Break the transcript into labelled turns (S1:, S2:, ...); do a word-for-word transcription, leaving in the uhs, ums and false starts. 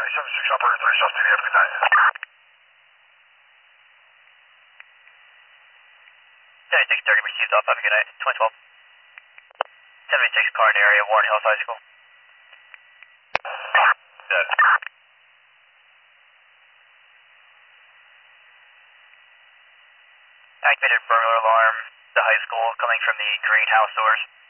S1: seventy-six operator three, South T D F, good night.
S2: seventy-six thirty received off, have a good night. twenty twelve. seventy-six car in the area, Warren Hills High School.
S1: Dead.
S2: Activated burglar alarm, the high school coming from the greenhouse doors.